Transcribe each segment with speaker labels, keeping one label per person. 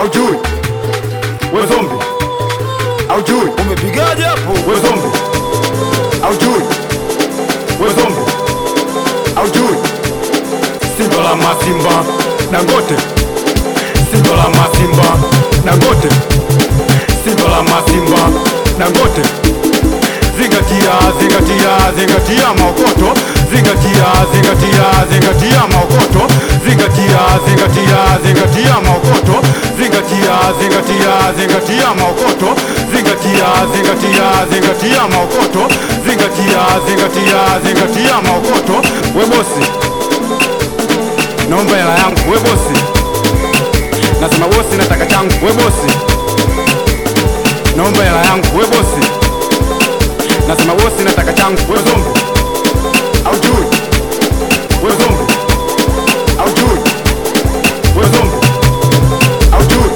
Speaker 1: Aujui we zombi, aujui
Speaker 2: Umepigaje hapo?
Speaker 1: we zombi, aujui we zombi, aujui Simba la Masimba Dangote, Simba la Masimba Dangote, Simba la Masimba Dangote. Zingatia, zingatia, zingatia maokoto, zingatia, zingatia, zingatia maokoto, zingatia, zingatia, zingatia maokoto, zingatia, zingatia, zingatia maokoto, zingatia, zingatia, zingatia maokoto, zingatia, zingatia, zingatia maokoto. We bosi, naomba hela yangu. We bosi, nasema bosi, nataka changu. We bosi, naomba hela yangu. We bosi, nasema bosi, nataka changu. We zombi, aujui we zombi, aujui we zombi, aujui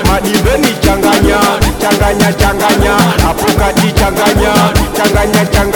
Speaker 1: changanya, changanya, hapo kati changanya, changanya, changanya.